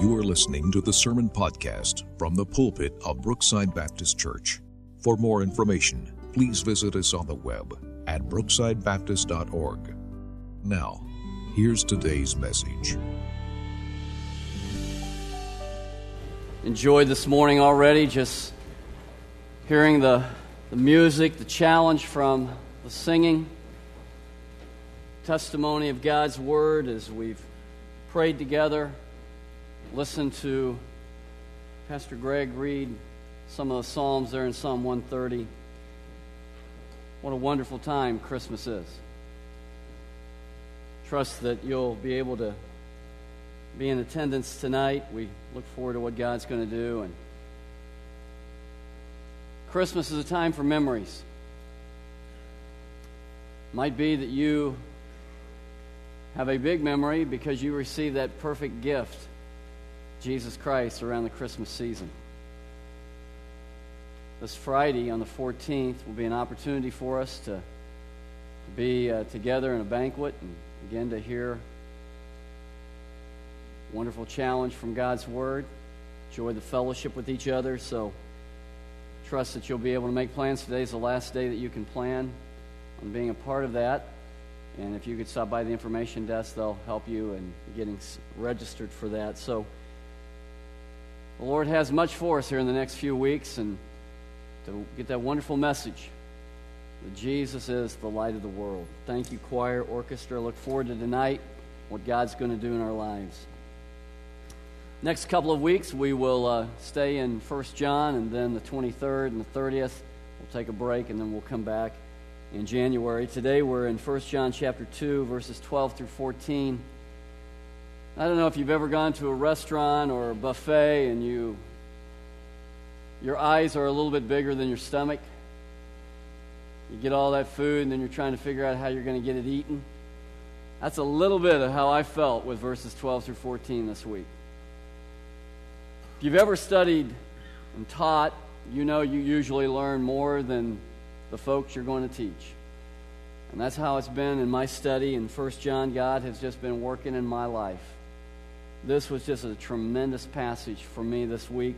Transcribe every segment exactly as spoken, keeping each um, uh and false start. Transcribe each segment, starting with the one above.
You are listening to the Sermon Podcast from the pulpit of Brookside Baptist Church. For more information, please visit us on the web at brookside baptist dot org. Now, here's today's message. Enjoyed this morning already, just hearing the, the music, the challenge from the singing, testimony of God's Word as we've prayed together, listened to Pastor Greg read some of the Psalms there in Psalm one thirty. What a wonderful time Christmas is. Trust that you'll be able to be in attendance tonight. We look forward to what God's going to do. And Christmas is a time for memories. Might be that you have a big memory because you received that perfect gift, Jesus Christ, around the Christmas season. This Friday on the fourteenth will be an opportunity for us to be uh, together in a banquet and again to hear a wonderful challenge from God's Word. Enjoy the fellowship with each other. So trust that you'll be able to make plans. Today's the last day that you can plan on being a part of that. And if you could stop by the information desk, they'll help you in getting registered for that. So the Lord has much for us here in the next few weeks, and to get that wonderful message that Jesus is the light of the world. Thank you, choir, orchestra. Look forward to tonight, what God's going to do in our lives. Next couple of weeks, we will uh, stay in First John, and then the twenty-third and the thirtieth, we'll take a break, and then we'll come back in January. Today, we're in First John chapter two, verses twelve through fourteen. I don't know if you've ever gone to a restaurant or a buffet and you your eyes are a little bit bigger than your stomach. You get all that food and then you're trying to figure out how you're going to get it eaten. That's a little bit of how I felt with verses twelve through fourteen this week. If you've ever studied and taught, you know you usually learn more than the folks you're going to teach. And that's how it's been in my study in First John. God has just been working in my life. This was just a tremendous passage for me this week.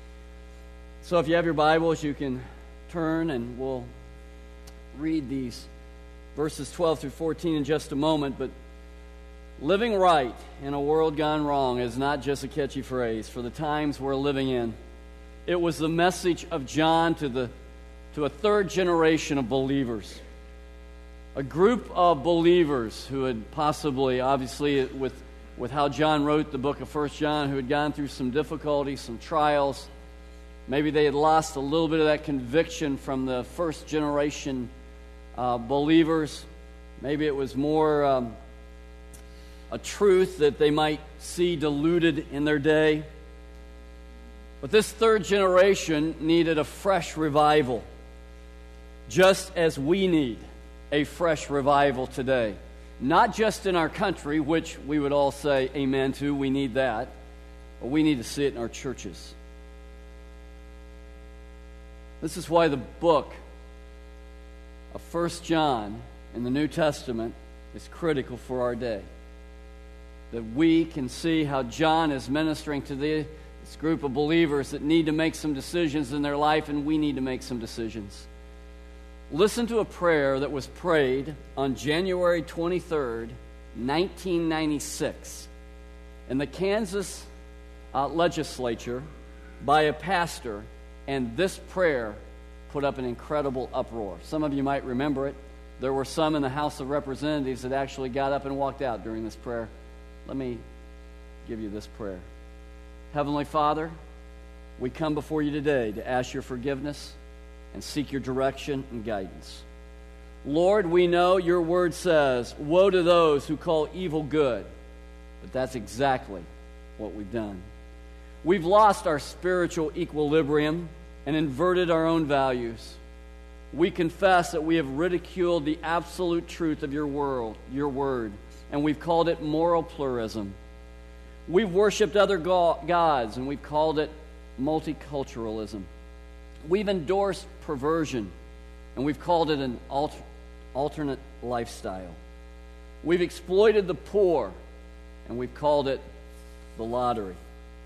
So if you have your Bibles, you can turn and we'll read these verses twelve through fourteen in just a moment. But living right in a world gone wrong is not just a catchy phrase for the times we're living in. It was the message of John to the to a third generation of believers. A group of believers who had possibly, obviously, with with how John wrote the book of First John, who had gone through some difficulties, some trials. Maybe they had lost a little bit of that conviction from the first generation uh, believers. Maybe it was more um, a truth that they might see diluted in their day. But this third generation needed a fresh revival, just as we need a fresh revival today. Not just in our country, which we would all say amen to, we need that, but we need to see it in our churches. This is why the book of First John in the New Testament is critical for our day. That we can see how John is ministering to the, this group of believers that need to make some decisions in their life, and we need to make some decisions. Listen to a prayer that was prayed on January twenty-third, nineteen ninety-six, in the Kansas uh, legislature by a pastor, and this prayer put up an incredible uproar. Some of you might remember it. There were some in the House of Representatives that actually got up and walked out during this prayer. Let me give you this prayer. Heavenly Father, we come before you today to ask your forgiveness and seek your direction and guidance. Lord, we know your word says, woe to those who call evil good. But that's exactly what we've done. We've lost our spiritual equilibrium and inverted our own values. We confess that we have ridiculed the absolute truth of your world, your word, and we've called it moral pluralism. We've worshipped other go- gods, and we've called it multiculturalism. We've endorsed perversion, and we've called it an alter- alternate lifestyle. We've exploited the poor, and we've called it the lottery.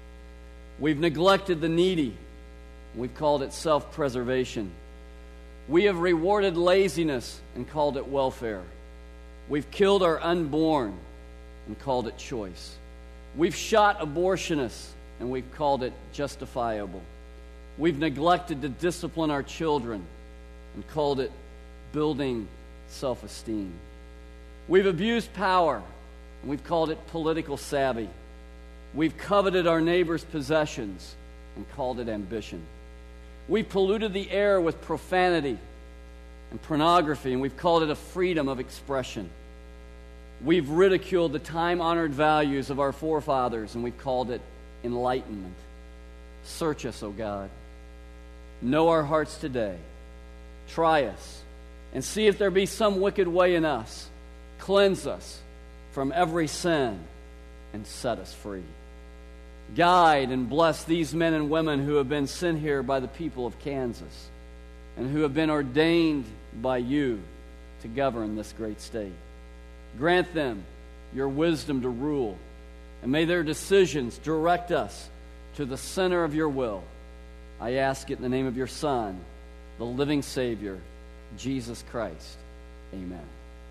We've neglected the needy. We've called it self-preservation. We have rewarded laziness and called it welfare. We've killed our unborn and called it choice. We've shot abortionists and we've called it justifiable. We've neglected to discipline our children and called it building self-esteem. We've abused power and we've called it political savvy. We've coveted our neighbor's possessions and called it ambition. We've polluted the air with profanity and pornography, and we've called it a freedom of expression. We've ridiculed the time-honored values of our forefathers, and we've called it enlightenment. Search us, O God. Know our hearts today. Try us, and see if there be some wicked way in us. Cleanse us from every sin, and set us free. Guide and bless these men and women who have been sent here by the people of Kansas and who have been ordained by you to govern this great state. Grant them your wisdom to rule, and may their decisions direct us to the center of your will. I ask it in the name of your Son, the living Savior, Jesus Christ. Amen.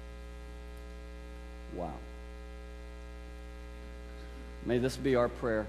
Wow. May this be our prayer,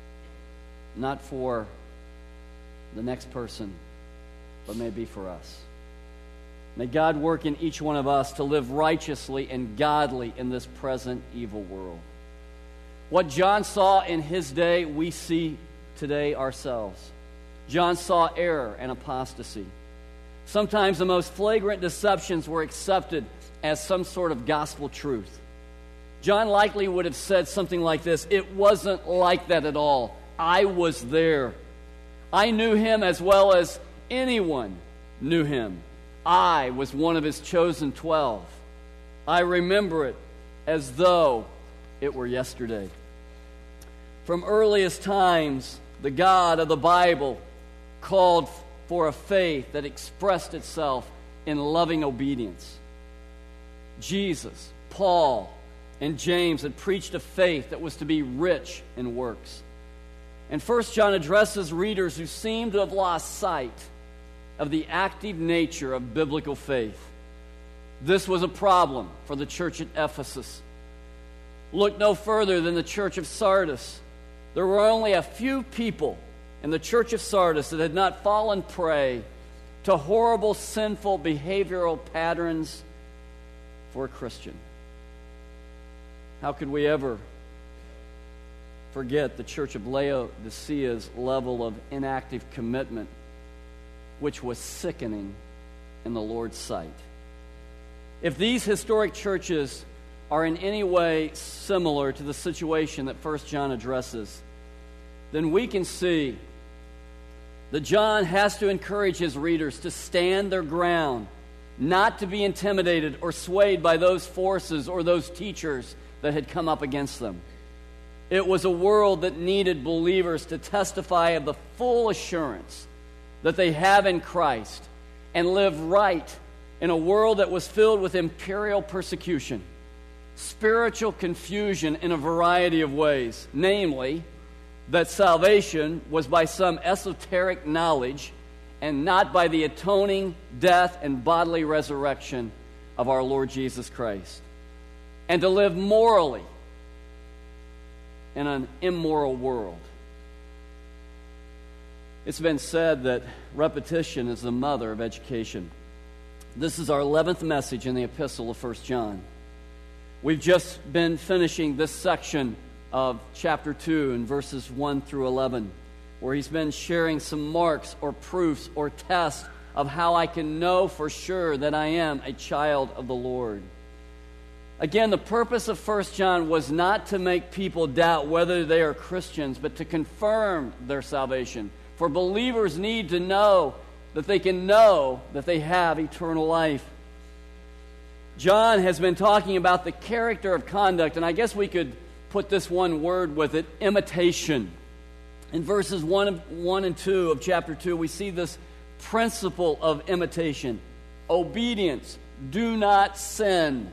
not for the next person, but may it be for us. May God work in each one of us to live righteously and godly in this present evil world. What John saw in his day, we see today ourselves. John saw error and apostasy. Sometimes the most flagrant deceptions were accepted as some sort of gospel truth. John likely would have said something like this: it wasn't like that at all. I was there. I knew him as well as anyone knew him. I was one of his chosen twelve. I remember it as though it were yesterday. From earliest times, the God of the Bible called for a faith that expressed itself in loving obedience. Jesus, Paul, and James had preached a faith that was to be rich in works. And First John addresses readers who seem to have lost sight of the active nature of biblical faith. This was a problem for the church at Ephesus. Look no further than the church of Sardis. There were only a few people in the church of Sardis that had not fallen prey to horrible, sinful behavioral patterns for a Christian. How could we ever forget the church of Laodicea's level of inactive commitment, which was sickening in the Lord's sight? If these historic churches are in any way similar to the situation that First John addresses, then we can see that John has to encourage his readers to stand their ground, not to be intimidated or swayed by those forces or those teachers that had come up against them. It was a world that needed believers to testify of the full assurance that they have in Christ and live right in a world that was filled with imperial persecution, spiritual confusion in a variety of ways, namely, that salvation was by some esoteric knowledge and not by the atoning death and bodily resurrection of our Lord Jesus Christ, and to live morally in an immoral world. It's been said that repetition is the mother of education. This is our eleventh message in the epistle of First John. We've just been finishing this section of chapter two in verses one through eleven, where he's been sharing some marks or proofs or tests of how I can know for sure that I am a child of the Lord. Again, the purpose of First John was not to make people doubt whether they are Christians, but to confirm their salvation. For believers need to know that they can know that they have eternal life. John has been talking about the character of conduct, and I guess we could put this one word with it: imitation. In verses one, of, one and two of chapter two, we see this principle of imitation. Obedience. Do not sin.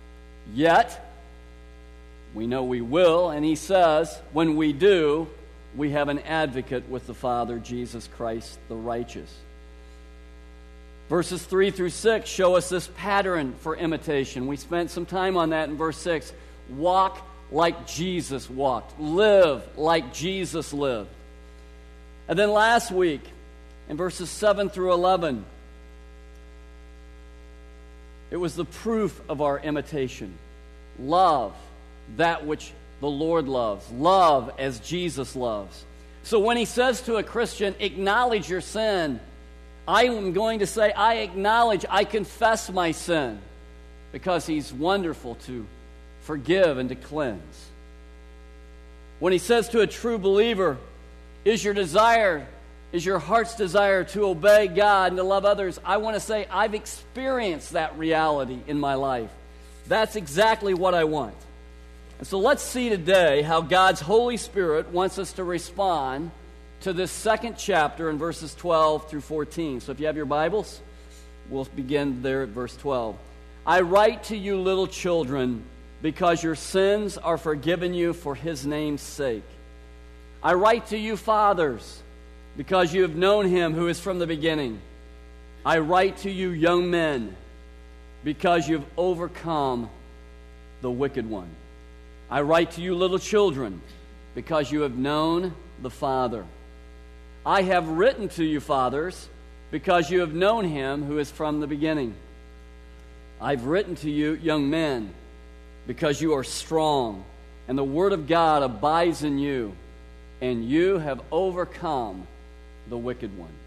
Yet, we know we will, and he says, when we do, we have an advocate with the Father, Jesus Christ the righteous. Verses three through six show us this pattern for imitation. We spent some time on that in verse six. Walk like Jesus walked. Live like Jesus lived. And then last week, in verses seven through eleven, it was the proof of our imitation. Love that which the Lord loves. Love as Jesus loves. So when he says to a Christian, acknowledge your sin, I am going to say, I acknowledge, I confess my sin, because he's wonderful to forgive and to cleanse. When he says to a true believer, is your desire, is your heart's desire to obey God and to love others, I want to say, I've experienced that reality in my life. That's exactly what I want. And so let's see today how God's Holy Spirit wants us to respond to this second chapter in verses twelve through fourteen. So if you have your Bibles, we'll begin there at verse twelve. I write to you, little children, because your sins are forgiven you for his name's sake. I write to you, fathers, because you have known him who is from the beginning. I write to you, young men, because you've overcome the wicked one. I write to you, little children, because you have known the Father. I have written to you, fathers, because you have known him who is from the beginning. I've written to you, young men, because you are strong, and the word of God abides in you, and you have overcome the wicked one.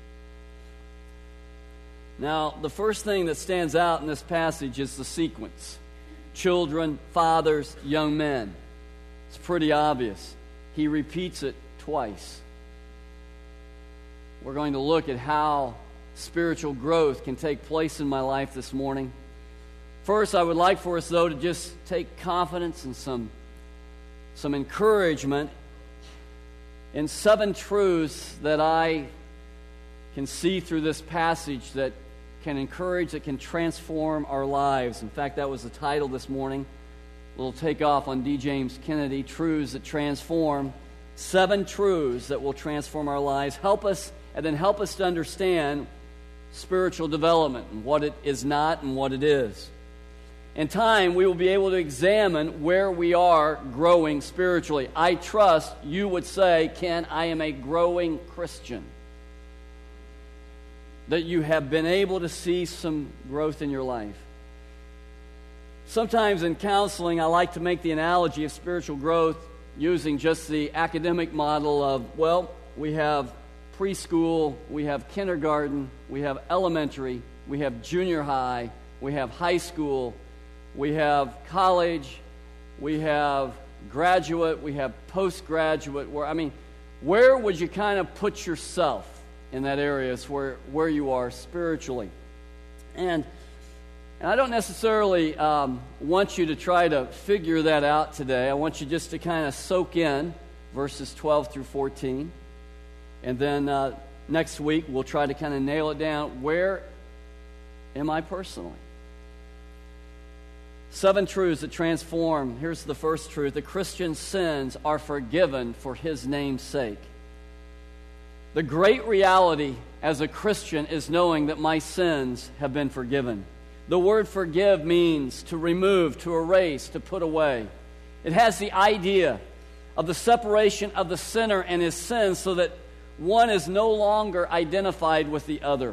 Now, the first thing that stands out in this passage is the sequence. Children, fathers, young men. It's pretty obvious. He repeats it twice. We're going to look at how spiritual growth can take place in my life this morning. First, I would like for us, though, to just take confidence and some, some encouragement in seven truths that I can see through this passage that can encourage, that can transform our lives. In fact, that was the title this morning. A little takeoff on D. James Kennedy, Truths That Transform. Seven truths that will transform our lives. Help us, and then help us to understand spiritual development and what it is not and what it is. In time, we will be able to examine where we are growing spiritually. I trust you would say, Ken, I am a growing Christian. That you have been able to see some growth in your life. Sometimes in counseling, I like to make the analogy of spiritual growth using just the academic model of, well, we have preschool, we have kindergarten, we have elementary, we have junior high, we have high school, we have college, we have graduate, we have postgraduate. Where I mean, where would you kind of put yourself in that area is where, where you are spiritually? And, and I don't necessarily um, want you to try to figure that out today. I want you just to kind of soak in verses twelve through fourteen. And then uh, next week we'll try to kind of nail it down. Where am I personally? Seven truths that transform. Here's the first truth. The Christian's sins are forgiven for his name's sake. The great reality as a Christian is knowing that my sins have been forgiven. The word forgive means to remove, to erase, to put away. It has the idea of the separation of the sinner and his sins so that one is no longer identified with the other.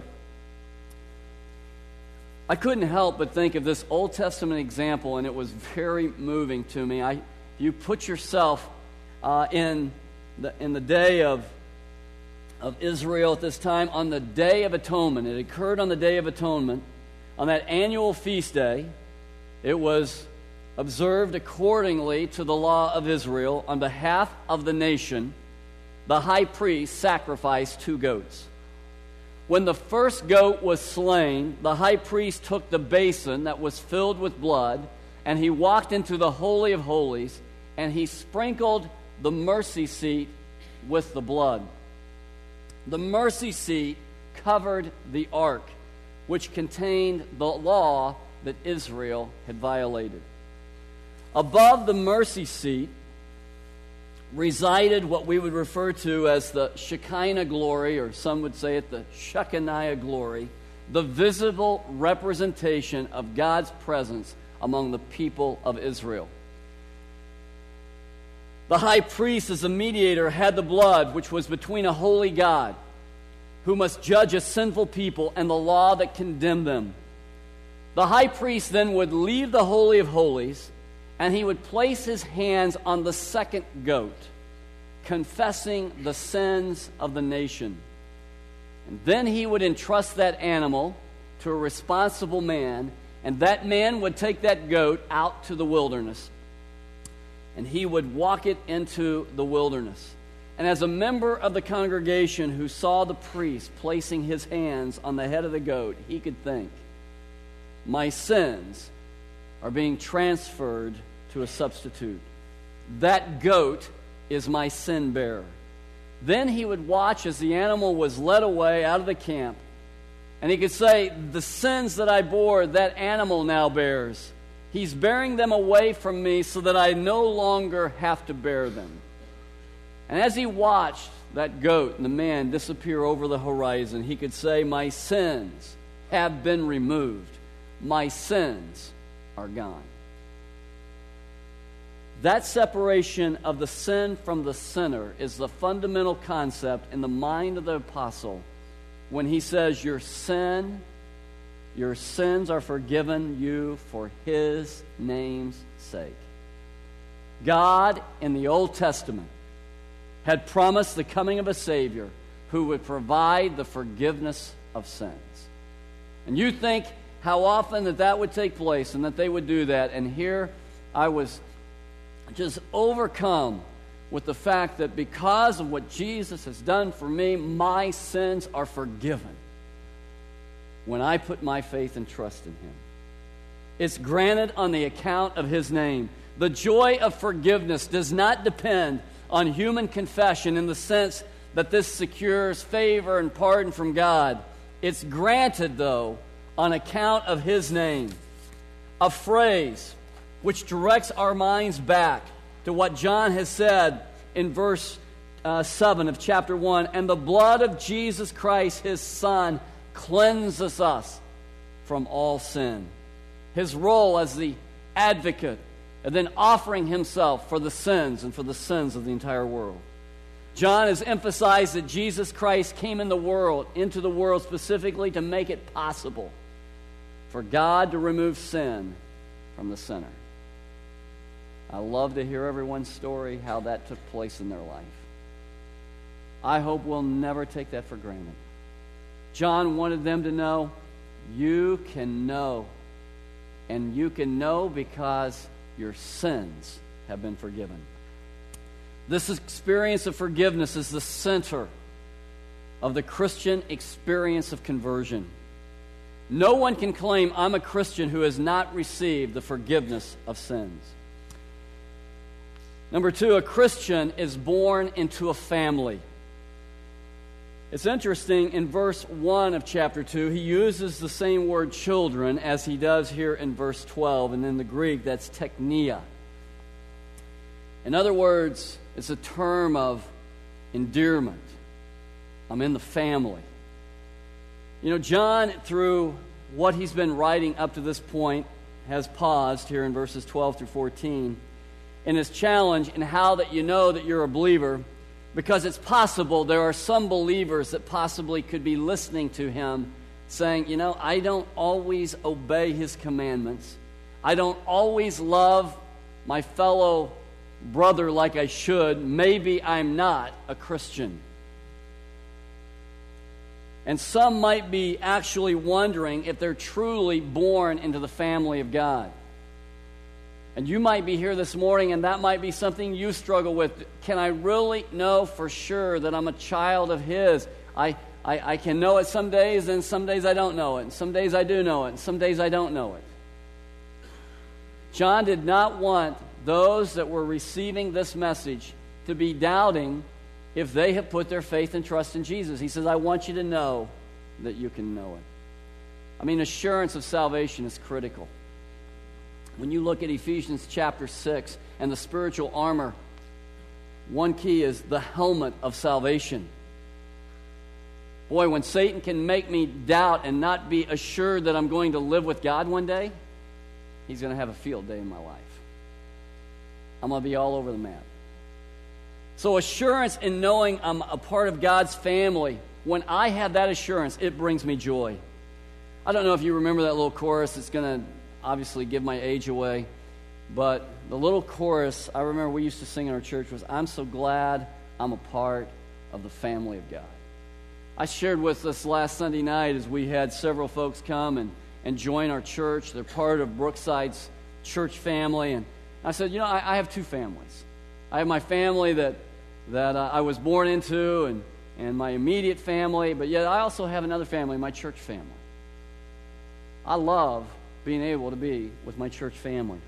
I couldn't help but think of this Old Testament example, and it was very moving to me. I, you put yourself uh, in the in the day of of Israel at this time, on the Day of Atonement. It occurred on the Day of Atonement, on that annual feast day. It was observed accordingly to the law of Israel. On behalf of the nation, the high priest sacrificed two goats. When the first goat was slain, the high priest took the basin that was filled with blood, and he walked into the Holy of Holies, and he sprinkled the mercy seat with the blood. The mercy seat covered the ark, which contained the law that Israel had violated. Above the mercy seat resided what we would refer to as the Shekinah glory, or some would say it the Shekinah glory, the visible representation of God's presence among the people of Israel. The high priest, as a mediator, had the blood which was between a holy God, who must judge a sinful people, and the law that condemned them. The high priest then would leave the Holy of Holies, and he would place his hands on the second goat, confessing the sins of the nation. And then he would entrust that animal to a responsible man, and that man would take that goat out to the wilderness, and he would walk it into the wilderness. And as a member of the congregation who saw the priest placing his hands on the head of the goat, he could think, my sins are being transferred to a substitute. That goat is my sin bearer. Then he would watch as the animal was led away out of the camp, and he could say, the sins that I bore, that animal now bears. He's bearing them away from me so that I no longer have to bear them. And as he watched that goat and the man disappear over the horizon, he could say, my sins have been removed. My sins are gone. That separation of the sin from the sinner is the fundamental concept in the mind of the apostle when he says, your sin, your sins are forgiven you for his name's sake. God, in the Old Testament, had promised the coming of a Savior who would provide the forgiveness of sins. And you think how often that that would take place and that they would do that. And here I was just overcome with the fact that because of what Jesus has done for me, my sins are forgiven when I put my faith and trust in him. It's granted on the account of his name. The joy of forgiveness does not depend on human confession in the sense that this secures favor and pardon from God. It's granted, though, on account of his name. A phrase which directs our minds back to what John has said in verse uh, seven of chapter one. And the blood of Jesus Christ, his Son, cleanses us from all sin. His role as the advocate, and then offering himself for the sins and for the sins of the entire world. John has emphasized that Jesus Christ came in the world, into the world specifically to make it possible for God to remove sin from the sinner. I love to hear everyone's story, how that took place in their life. I hope we'll never take that for granted. John wanted them to know, you can know, and you can know because your sins have been forgiven. This experience of forgiveness is the center of the Christian experience of conversion. No one can claim, I'm a Christian, who has not received the forgiveness of sins. Number two, a Christian is born into a family. It's interesting, in verse one of chapter two, he uses the same word children as he does here in verse twelve, and in the Greek, that's teknia. In other words, it's a term of endearment. I'm in the family. You know, John, through what he's been writing up to this point, has paused here in verses twelve through fourteen in his challenge in how that you know that you're a believer, because it's possible there are some believers that possibly could be listening to him saying, you know, I don't always obey his commandments. I don't always love my fellow brother like I should. Maybe I'm not a Christian. And some might be actually wondering if they're truly born into the family of God. And you might be here this morning, and that might be something you struggle with. Can I really know for sure that I'm a child of his? I, I, I can know it some days, and some days I don't know it. And some days I do know it, and some days I don't know it. John did not want those that were receiving this message to be doubting if they have put their faith and trust in Jesus. He says, I want you to know that you can know it. I mean, assurance of salvation is critical. When you look at Ephesians chapter six and the spiritual armor one key is the helmet of salvation. Boy, when Satan can make me doubt and not be assured that I'm going to live with God one day, he's going to have a field day in my life. I'm going to be all over the map. So assurance in knowing I'm a part of God's family, when I have that assurance, it brings me joy. I don't know if you remember that little chorus. It's going to obviously give my age away. But the little chorus I remember we used to sing in our church was, I'm so glad I'm a part of the family of God. I shared with us last Sunday night as we had several folks come and, and join our church. They're part of Brookside's church family. And I said, you know, I, I have two families. I have my family that, that uh, I was born into and, and my immediate family, but yet I also have another family, my church family. I love being able to be with my church family.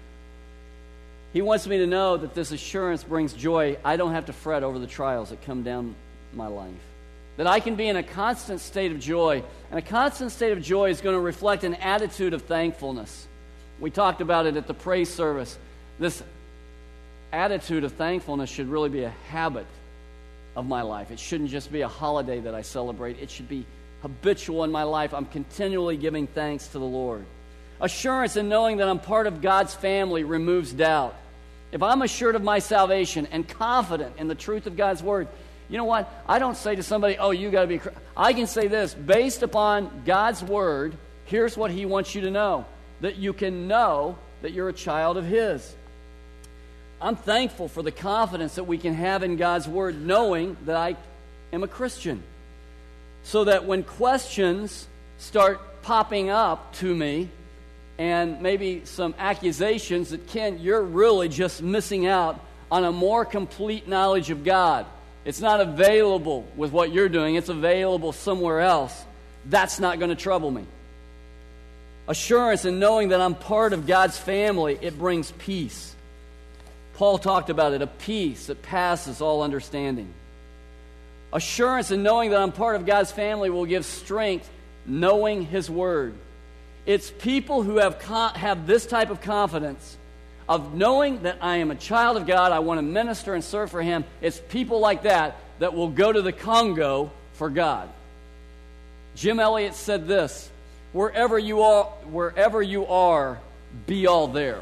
He wants me to know that this assurance brings joy. I don't have to fret over the trials that come down my life. That I can be in a constant state of joy. And a constant state of joy is going to reflect an attitude of thankfulness. We talked about it at the praise service. This attitude of thankfulness should really be a habit of my life. It shouldn't just be a holiday that I celebrate. It should be habitual in my life. I'm continually giving thanks to the Lord. Assurance in knowing that I'm part of God's family removes doubt. If I'm assured of my salvation and confident in the truth of God's word, you know what? I don't say to somebody, oh, you got to be a Christian. I can say this, based upon God's word, here's what he wants you to know, that you can know that you're a child of his. I'm thankful for the confidence that we can have in God's word, knowing that I am a Christian. So that when questions start popping up to me, and maybe some accusations that, Ken, you're really just missing out on a more complete knowledge of God. It's not available with what you're doing. It's available somewhere else. That's not going to trouble me. Assurance in knowing that I'm part of God's family, it brings peace. Paul talked about it, a peace that passes all understanding. Assurance in knowing that I'm part of God's family will give strength, knowing his word. It's people who have con- have this type of confidence of knowing that I am a child of God, I want to minister and serve for him. It's people like that that will go to the Congo for God. Jim Elliot said this, wherever you are, wherever you are, be all there.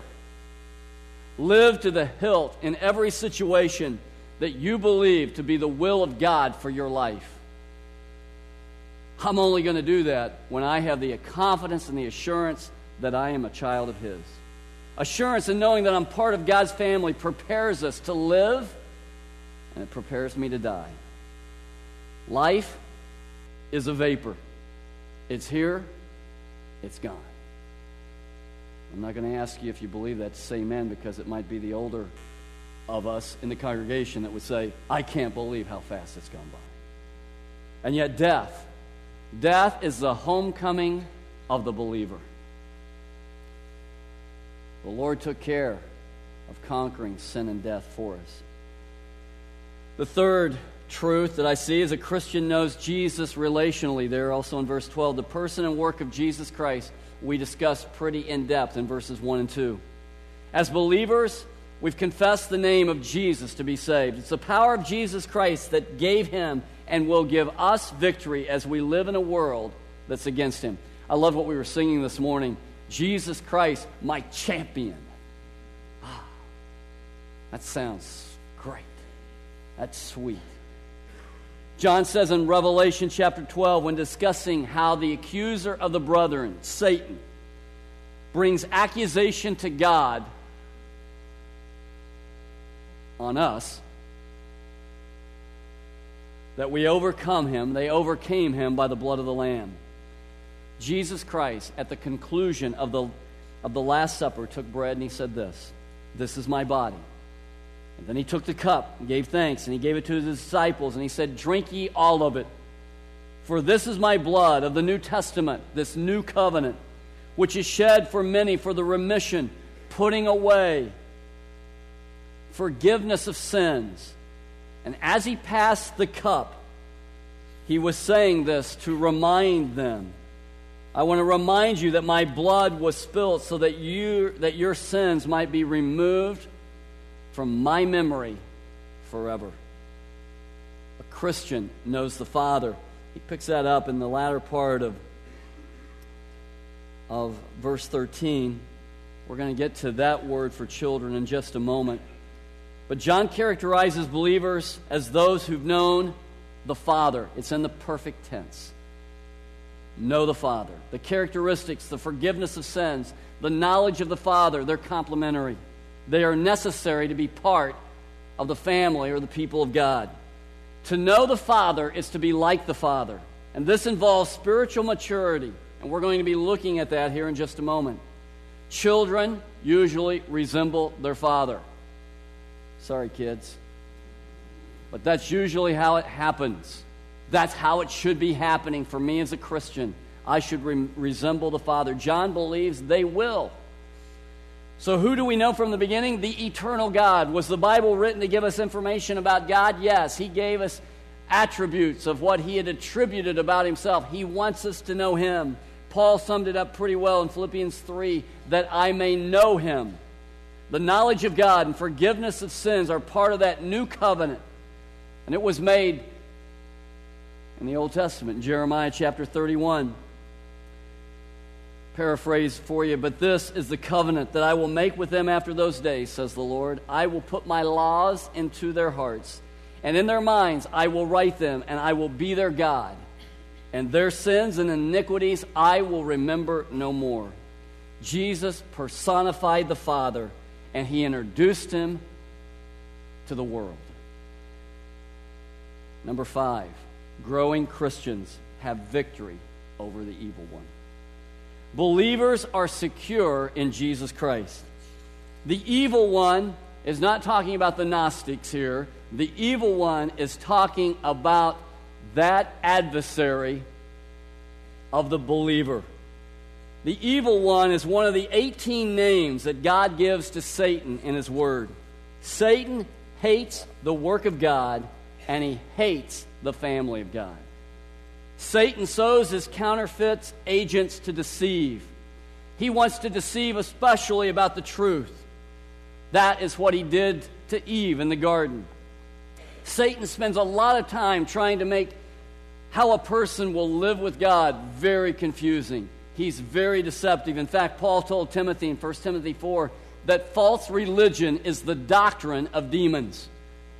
Live to the hilt in every situation that you believe to be the will of God for your life. I'm only going to do that when I have the confidence and the assurance that I am a child of his. Assurance in knowing that I'm part of God's family prepares us to live, and it prepares me to die. Life is a vapor. It's here, it's gone. I'm not going to ask you if you believe that to say amen, because it might be the older of us in the congregation that would say, I can't believe how fast it's gone by. And yet death, death is the homecoming of the believer. The Lord took care of conquering sin and death for us. The third truth that I see is a Christian knows Jesus relationally. There also in verse twelve, the person and work of Jesus Christ we discussed pretty in depth in verses one and two. As believers, we've confessed the name of Jesus to be saved. It's the power of Jesus Christ that gave him and will give us victory as we live in a world that's against him. I love what we were singing this morning. Jesus Christ, my champion. Ah, that sounds great. That's sweet. John says in Revelation chapter twelve, when discussing how the accuser of the brethren, Satan, brings accusation to God on us, that we overcome him, they overcame him by the blood of the Lamb. Jesus Christ, at the conclusion of the, of the Last Supper, took bread and he said this, this is my body. And then he took the cup and gave thanks, and he gave it to his disciples, and he said, drink ye all of it. For this is my blood of the New Testament, this new covenant, which is shed for many for the remission, putting away, forgiveness of sins. And as he passed the cup, he was saying this to remind them, I want to remind you that my blood was spilled so that you that your sins might be removed from my memory forever. A Christian knows the Father. He picks that up in the latter part of, of verse thirteen. We're going to get to that word for children in just a moment. But John characterizes believers as those who've known the Father. It's in the perfect tense. Know the Father. The characteristics, the forgiveness of sins, the knowledge of the Father, they're complementary. They are necessary to be part of the family or the people of God. To know the Father is to be like the Father. And this involves spiritual maturity. And we're going to be looking at that here in just a moment. Children usually resemble their father. Sorry, kids. But that's usually how it happens. That's how it should be happening for me as a Christian. I should re- resemble the Father. John believes they will. So who do we know from the beginning? The eternal God. Was the Bible written to give us information about God? Yes. He gave us attributes of what He had attributed about Himself. He wants us to know Him. Paul summed it up pretty well in Philippians three, that I may know Him. The knowledge of God and forgiveness of sins are part of that new covenant. And it was made in the Old Testament, in Jeremiah chapter thirty-one. Paraphrase for you, but this is the covenant that I will make with them after those days, says the Lord. I will put my laws into their hearts, and in their minds I will write them, and I will be their God. And their sins and iniquities I will remember no more. Jesus personified the Father, and He introduced Him to the world. Number five, growing Christians have victory over the evil one. Believers are secure in Jesus Christ. The evil one is not talking about the Gnostics here. The evil one is talking about that adversary of the believer. The evil one is one of the eighteen names that God gives to Satan in His Word. Satan hates the work of God, and he hates the family of God. Satan sows his counterfeit agents to deceive. He wants to deceive especially about the truth. That is what he did to Eve in the garden. Satan spends a lot of time trying to make how a person will live with God very confusing. He's very deceptive. In fact, Paul told Timothy in First Timothy four that false religion is the doctrine of demons.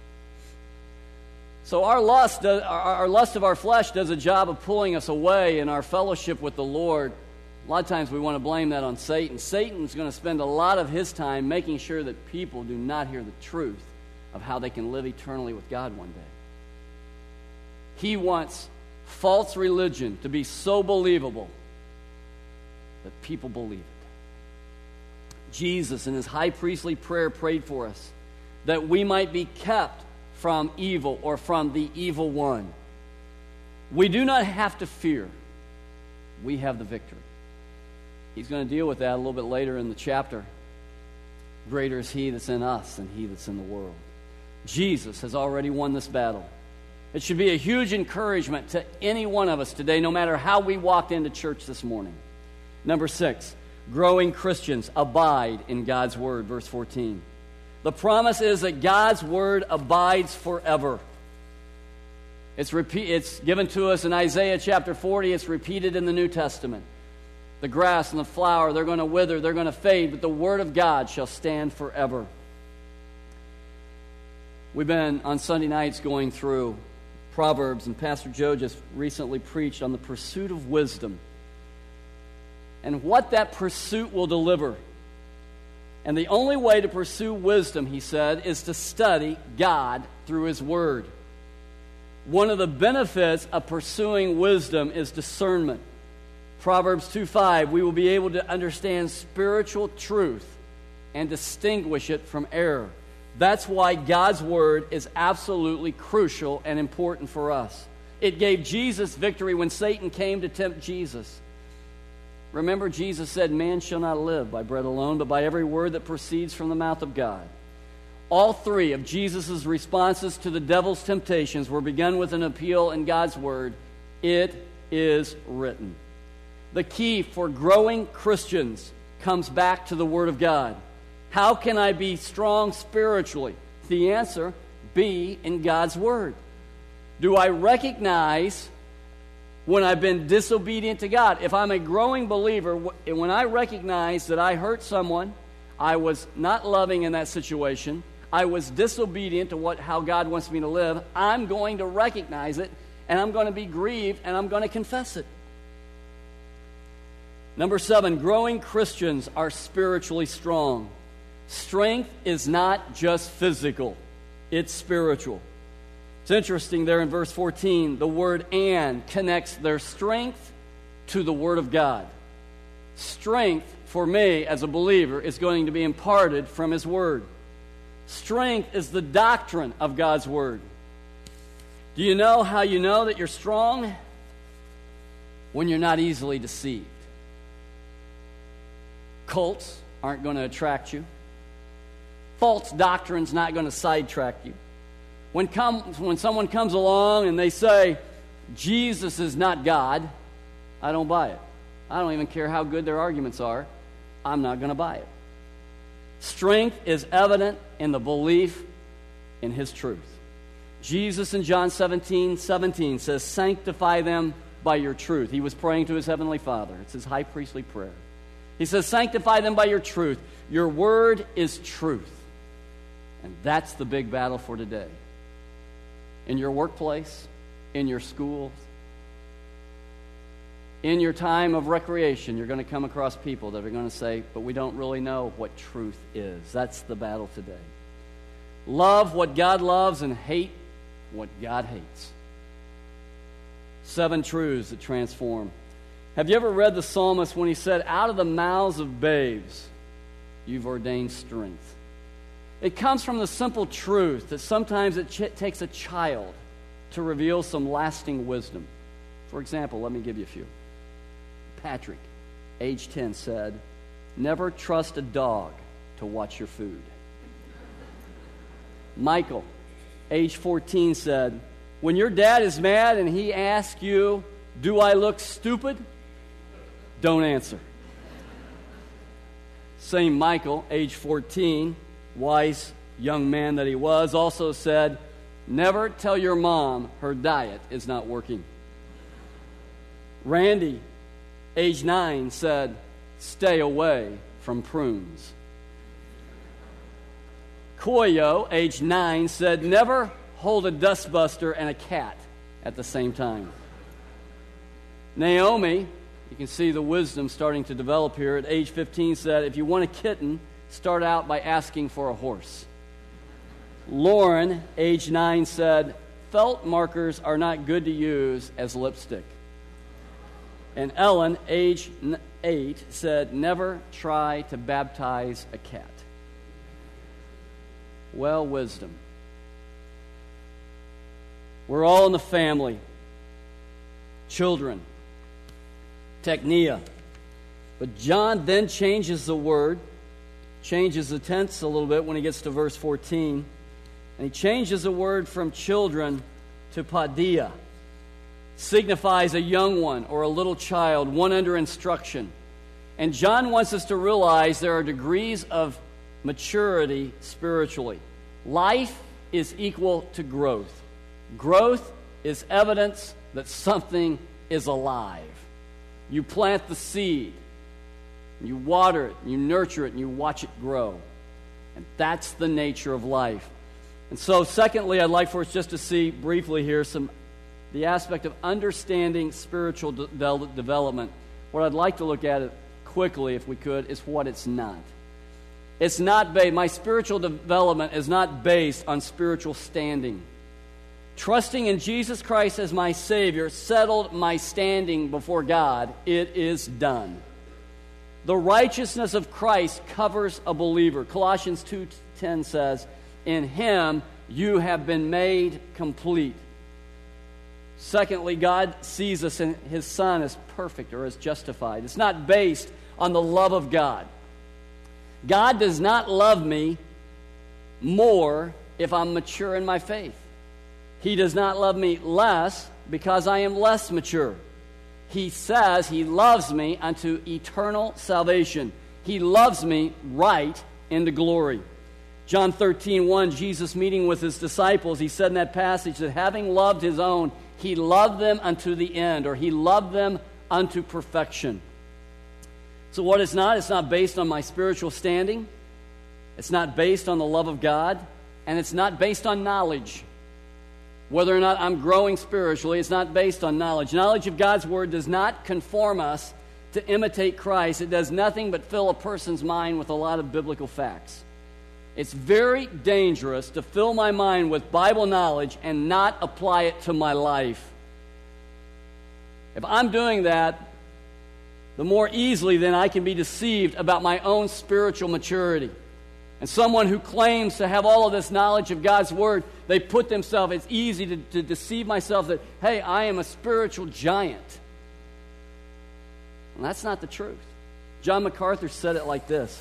So our lust, does, our, our lust of our flesh does a job of pulling us away in our fellowship with the Lord. A lot of times we want to blame that on Satan. Satan's going to spend a lot of his time making sure that people do not hear the truth of how they can live eternally with God one day. He wants false religion to be so believable that people believe it. Jesus in His high priestly prayer prayed for us that we might be kept from evil or from the evil one. We do not have to fear. We have the victory. He's going to deal with that a little bit later in the chapter. Greater is He that's in us than he that's in the world. Jesus has already won this battle. It should be a huge encouragement to any one of us today, no matter how we walked into church this morning. Number six, growing Christians abide in God's Word, verse fourteen. The promise is that God's Word abides forever. It's, repeat, it's given to us in Isaiah chapter forty. It's repeated in the New Testament. The grass and the flower, they're going to wither, they're going to fade, but the Word of God shall stand forever. We've been on Sunday nights going through Proverbs, and Pastor Joe just recently preached on the pursuit of wisdom and what that pursuit will deliver. And the only way to pursue wisdom, he said, is to study God through His Word. One of the benefits of pursuing wisdom is discernment. Proverbs two five, we will be able to understand spiritual truth and distinguish it from error. That's why God's Word is absolutely crucial and important for us. It gave Jesus victory when Satan came to tempt Jesus. Remember, Jesus said, man shall not live by bread alone, but by every word that proceeds from the mouth of God. All three of Jesus' responses to the devil's temptations were begun with an appeal in God's Word. It is written. The key for growing Christians comes back to the Word of God. How can I be strong spiritually? The answer, be in God's Word? Do I recognize when I've been disobedient to God? If I'm a growing believer, when I recognize that I hurt someone, I was not loving in that situation, I was disobedient to what how God wants me to live, I'm going to recognize it, and I'm going to be grieved, and I'm going to confess it. Number seven, growing Christians are spiritually strong. Strength is not just physical, it's spiritual. It's interesting there in verse fourteen, the word "and" connects their strength to the Word of God. Strength, for me as a believer, is going to be imparted from His Word. Strength is the doctrine of God's Word. Do you know how you know that you're strong? When you're not easily deceived. Cults aren't going to attract you. False doctrine's not going to sidetrack you. When, come, when someone comes along and they say, Jesus is not God, I don't buy it. I don't even care how good their arguments are. I'm not going to buy it. Strength is evident in the belief in His truth. Jesus in John seventeen seventeen says, sanctify them by your truth. He was praying to His Heavenly Father. It's His high priestly prayer. He says, sanctify them by your truth. Your word is truth. And that's the big battle for today. In your workplace, in your schools, in your time of recreation, you're going to come across people that are going to say, but we don't really know what truth is. That's the battle today. Love what God loves and hate what God hates. Seven truths that transform. Have you ever read the psalmist when he said, out of the mouths of babes, you've ordained strength? It comes from the simple truth that sometimes it ch- takes a child to reveal some lasting wisdom. For example, let me give you a few. Patrick, age ten, said, never trust a dog to watch your food. Michael, age fourteen, said, when your dad is mad and he asks you, do I look stupid? Don't answer. Same Michael, age fourteen, wise young man that he was, also said, never tell your mom her diet is not working. Randy, age nine, said, stay away from prunes. Koyo, age nine, said, never hold a dustbuster and a cat at the same time. Naomi, you can see the wisdom starting to develop here, at age fifteen said, if you want a kitten, start out by asking for a horse. Lauren, age nine, said, felt markers are not good to use as lipstick. And Ellen, age eight, said, never try to baptize a cat. Well, wisdom. We're all in the family. Children. Teknia. But John then changes the word, changes the tense a little bit when he gets to verse fourteen. And he changes the word from children to padia. Signifies a young one or a little child, one under instruction. And John wants us to realize there are degrees of maturity spiritually. Life is equal to growth. Growth is evidence that something is alive. You plant the seed, you water it, you nurture it, and you watch it grow. And that's the nature of life. And so, secondly, I'd like for us just to see briefly here some the aspect of understanding spiritual de- de- development. What I'd like to look at it quickly, if we could, is what it's not. It's not based, my spiritual development is not based on spiritual standing. Trusting in Jesus Christ as my Savior settled my standing before God. It is done. The righteousness of Christ covers a believer. Colossians two ten says, in Him you have been made complete. Secondly, God sees us in His Son as perfect or as justified. It's not based on the love of God. God does not love me more if I'm mature in my faith. He does not love me less because I am less mature. He says He loves me unto eternal salvation. He loves me right into glory. John thirteen one, Jesus meeting with his disciples, he said in that passage that having loved his own, he loved them unto the end, or he loved them unto perfection. So what it's not, it's not based on my spiritual standing. It's not based on the love of God. And it's not based on knowledge. Whether or not I'm growing spiritually, it's not based on knowledge. Knowledge of God's Word does not conform us to imitate Christ. It does nothing but fill a person's mind with a lot of biblical facts. It's very dangerous to fill my mind with Bible knowledge and not apply it to my life. If I'm doing that, the more easily then I can be deceived about my own spiritual maturity. And someone who claims to have all of this knowledge of God's Word, they put themselves, it's easy to, to deceive myself that, hey, I am a spiritual giant. And that's not the truth. John MacArthur said it like this: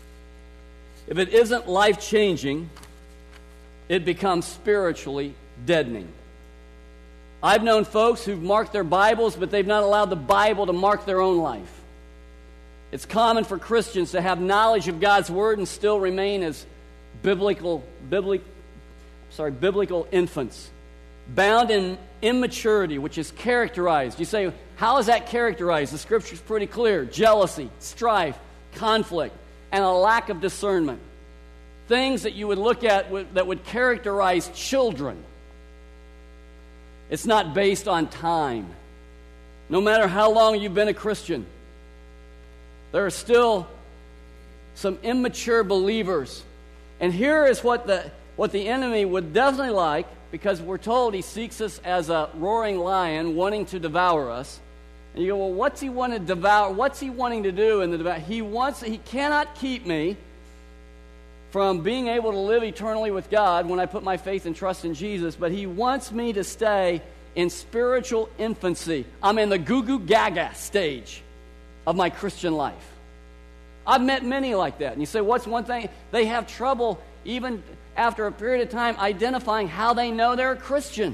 if it isn't life-changing, it becomes spiritually deadening. I've known folks who've marked their Bibles, but they've not allowed the Bible to mark their own life. It's common for Christians to have knowledge of God's Word and still remain as biblical, biblical, sorry, biblical infants, bound in immaturity, which is characterized. You say, how is that characterized? The Scripture's pretty clear: jealousy, strife, conflict, and a lack of discernment. Things that you would look at w- that would characterize children. It's not based on time. No matter how long you've been a Christian, there are still some immature believers. And here is what the what the enemy would definitely like, because we're told he seeks us as a roaring lion wanting to devour us. And you go, well, what's he want to devour? What's he wanting to do in the devour? He wants he cannot keep me from being able to live eternally with God when I put my faith and trust in Jesus, but he wants me to stay in spiritual infancy. I'm in the goo-goo gaga stage of my Christian life. I've met many like that. And you say, what's one thing? They have trouble, even after a period of time, identifying how they know they're a Christian.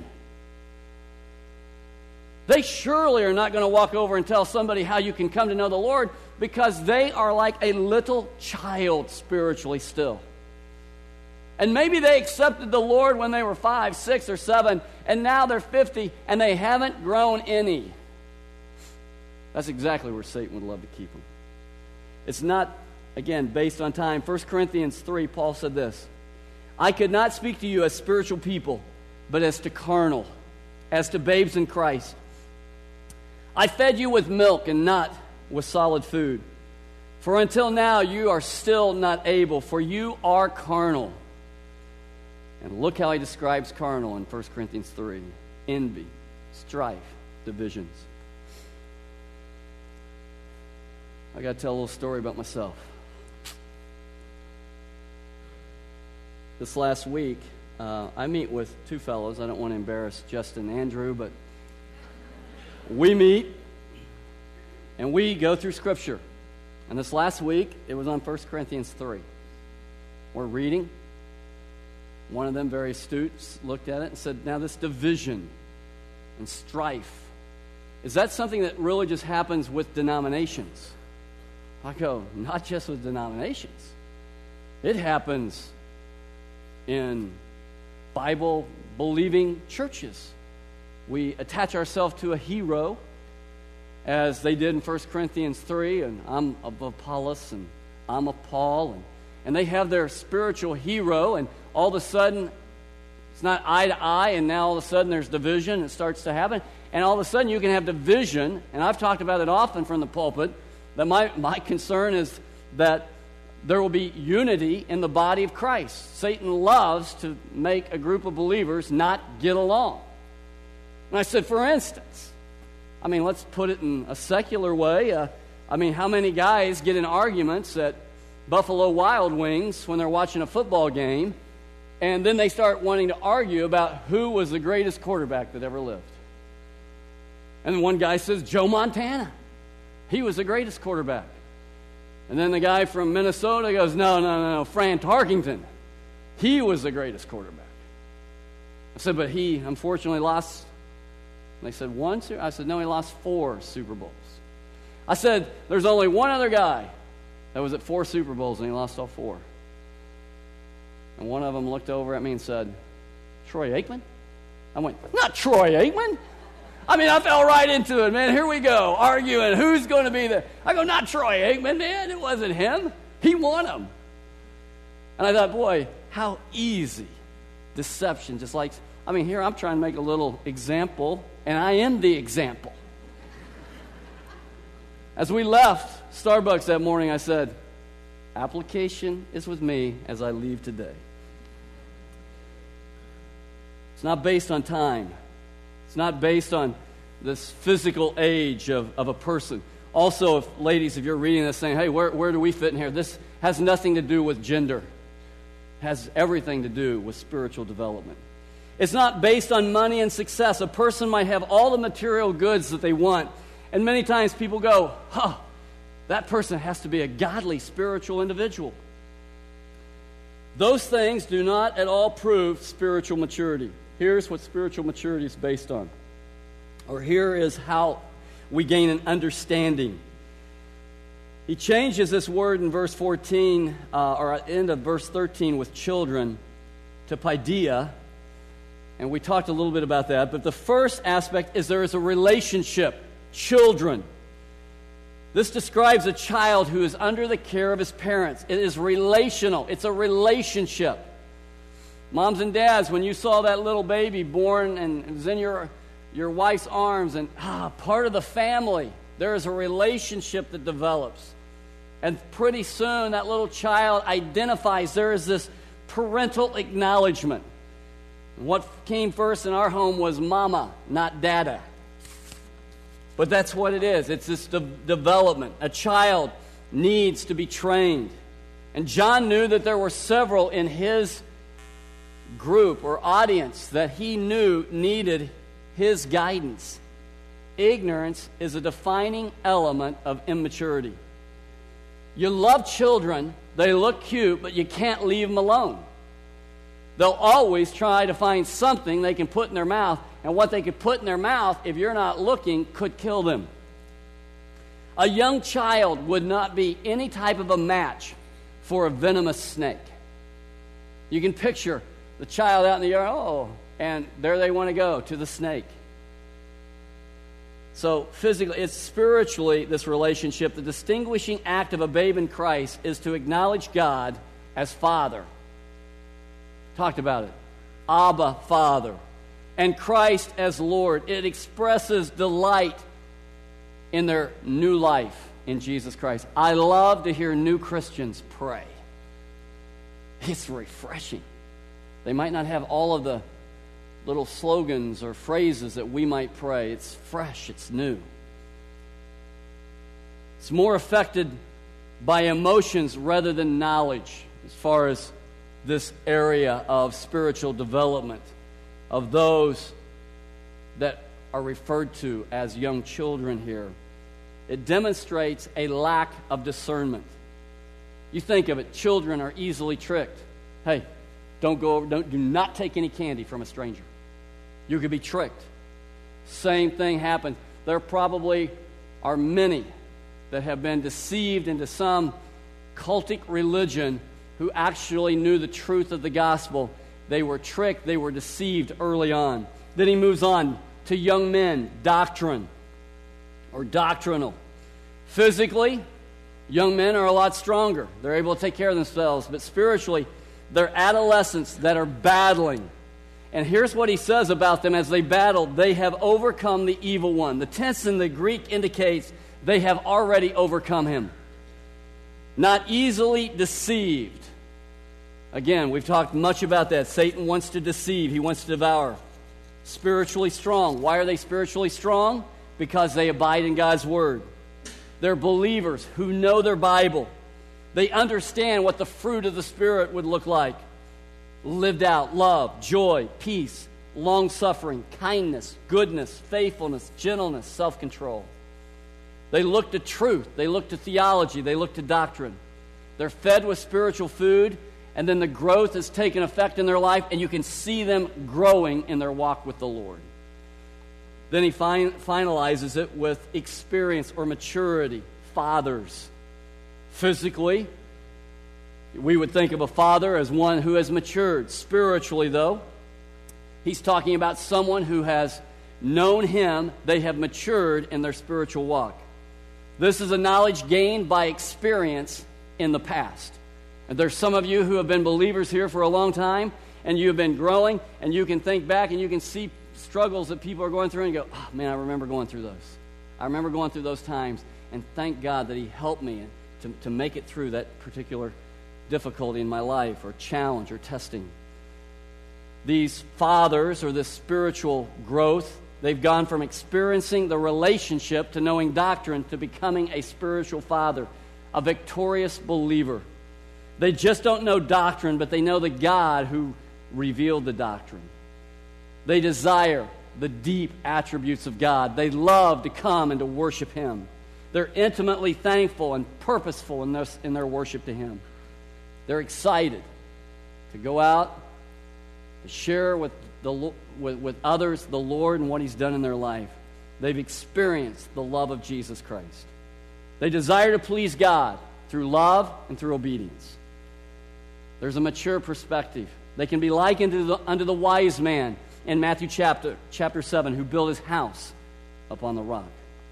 They surely are not going to walk over and tell somebody how you can come to know the Lord, because they are like a little child spiritually still. And maybe they accepted the Lord when they were five, six, or seven, and now they're fifty, and they haven't grown any. That's exactly where Satan would love to keep them. It's not, again, based on time. First Corinthians three, Paul said this: I could not speak to you as spiritual people, but as to carnal, as to babes in Christ. I fed you with milk and not with solid food. For until now you are still not able, for you are carnal. And look how he describes carnal in First Corinthians three. Envy, strife, divisions. I got to tell a little story about myself. This last week, uh, I meet with two fellows. I don't want to embarrass Justin and Andrew, but we meet and we go through Scripture. And this last week, it was on First Corinthians three. We're reading. One of them, very astute, looked at it and said, now this division and strife, is that something that really just happens with denominations? I go, not just with denominations. It happens in Bible-believing churches. We attach ourselves to a hero, as they did in First Corinthians three, and I'm of Apollos, and I'm of Paul, and, and they have their spiritual hero, and all of a sudden, it's not eye to eye, and now all of a sudden there's division, it starts to happen, and all of a sudden you can have division, and I've talked about it often from the pulpit, that my, my concern is that there will be unity in the body of Christ. Satan loves to make a group of believers not get along. And I said, for instance, I mean, let's put it in a secular way. Uh, I mean, how many guys get in arguments at Buffalo Wild Wings when they're watching a football game, and then they start wanting to argue about who was the greatest quarterback that ever lived? And one guy says, Joe Montana. He was the greatest quarterback. And then the guy from Minnesota goes, no, no, no, no, Fran Tarkington. He was the greatest quarterback. I said, but he unfortunately lost. And they said, one? I said, no, he lost four Super Bowls. I said, there's only one other guy that was at four Super Bowls, and he lost all four. And one of them looked over at me and said, Troy Aikman? I went, not Troy Aikman. I mean, I fell right into it, man. Here we go, arguing who's going to be there. I go, not Troy Aikman, man. It wasn't him. He won him. And I thought, boy, how easy deception. Just like, I mean, here I'm trying to make a little example, and I am the example. As we left Starbucks that morning, I said, application is with me as I leave today. It's not based on time. It's not based on this physical age of, of a person. Also, if ladies, if you're reading this saying, hey, where, where do we fit in here? This has nothing to do with gender. It has everything to do with spiritual development. It's not based on money and success. A person might have all the material goods that they want. And many times people go, huh, that person has to be a godly, spiritual individual. Those things do not at all prove spiritual maturity. Here's what spiritual maturity is based on. Or here is how we gain an understanding. He changes this word in verse fourteen, uh, or at the end of verse thirteen with children, to paideia. And we talked a little bit about that. But the first aspect is there is a relationship. Children. This describes a child who is under the care of his parents. It is relational. It's a relationship. Moms and dads, when you saw that little baby born and was in your, your wife's arms and ah, part of the family, there is a relationship that develops. And pretty soon that little child identifies there is this parental acknowledgement. What came first in our home was mama, not dada. But that's what it is. It's this de- development. A child needs to be trained. And John knew that there were several in his group or audience that he knew needed his guidance. Ignorance is a defining element of immaturity. You love children, they look cute, but you can't leave them alone. They'll always try to find something they can put in their mouth, and what they could put in their mouth, if you're not looking, could kill them. A young child would not be any type of a match for a venomous snake. You can picture the child out in the yard, oh, and there they want to go, to the snake. So physically, it's spiritually, this relationship. The distinguishing act of a babe in Christ is to acknowledge God as Father. Talked about it. Abba, Father. And Christ as Lord. It expresses delight in their new life in Jesus Christ. I love to hear new Christians pray. It's refreshing. They might not have all of the little slogans or phrases that we might pray. It's fresh, it's new. It's more affected by emotions rather than knowledge as far as this area of spiritual development of those that are referred to as young children here. It demonstrates a lack of discernment. You think of it, children are easily tricked. Hey, don't go over, don't, do not take any candy from a stranger. You could be tricked. Same thing happens. There probably are many that have been deceived into some cultic religion who actually knew the truth of the gospel. They were tricked, they were deceived early on. Then he moves on to young men, doctrine or doctrinal. Physically, young men are a lot stronger. They're able to take care of themselves. But spiritually, they're adolescents that are battling. And here's what he says about them as they battle. They have overcome the evil one. The tense in the Greek indicates they have already overcome him. Not easily deceived. Again, we've talked much about that. Satan wants to deceive. He wants to devour. Spiritually strong. Why are they spiritually strong? Because they abide in God's Word. They're believers who know their Bible. They understand what the fruit of the Spirit would look like. Lived out, love, joy, peace, long-suffering, kindness, goodness, faithfulness, gentleness, self-control. They look to truth. They look to theology. They look to doctrine. They're fed with spiritual food, and then the growth has taken effect in their life, and you can see them growing in their walk with the Lord. Then he fin- finalizes it with experience or maturity. Fathers. Physically, We would think of a father as one who has matured. Spiritually, though, he's talking about someone who has known him. They have matured in their spiritual walk. This is a knowledge gained by experience in the past. And there's some of you who have been believers here for a long time, and you have been growing, and you can think back and you can see struggles that people are going through and you go, oh, man, I remember going through those. I remember going through those times, and thank God that he helped me to, to make it through that particular difficulty in my life or challenge or testing. These fathers, or this spiritual growth, they've gone from experiencing the relationship to knowing doctrine to becoming a spiritual father, a victorious believer. They just don't know doctrine, but they know the God who revealed the doctrine. They desire the deep attributes of God. They love to come and to worship him. They're intimately thankful and purposeful in their, in their worship to him. They're excited to go out, to share with, the, with, with others the Lord and what he's done in their life. They've experienced the love of Jesus Christ. They desire to please God through love and through obedience. There's a mature perspective. They can be likened to the, unto the wise man in Matthew chapter, chapter seven, who built his house upon the rock.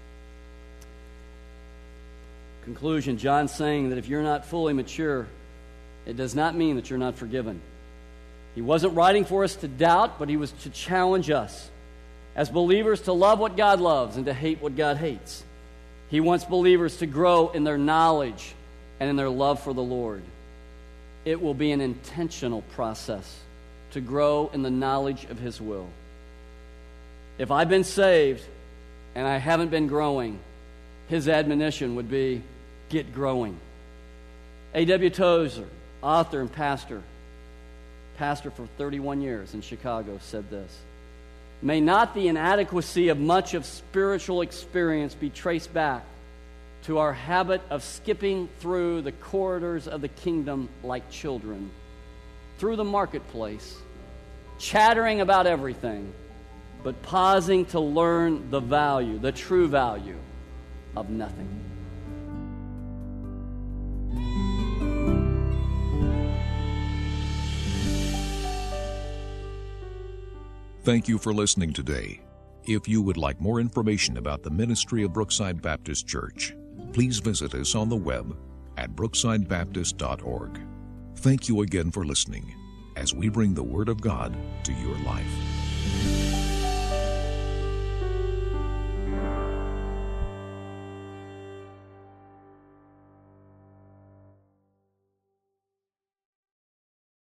Conclusion, John's saying that if you're not fully mature, it does not mean that you're not forgiven. He wasn't writing for us to doubt, but he was to challenge us as believers to love what God loves and to hate what God hates. He wants believers to grow in their knowledge and in their love for the Lord. It will be an intentional process to grow in the knowledge of his will. If I've been saved and I haven't been growing, his admonition would be, get growing. A W Tozer, author and pastor, pastor for thirty-one years in Chicago, said this: may not the inadequacy of much of spiritual experience be traced back to our habit of skipping through the corridors of the kingdom like children, through the marketplace, chattering about everything, but pausing to learn the value, the true value of nothing. Thank you for listening today. If you would like more information about the ministry of Brookside Baptist Church, please visit us on the web at brookside baptist dot org. Thank you again for listening as we bring the Word of God to your life.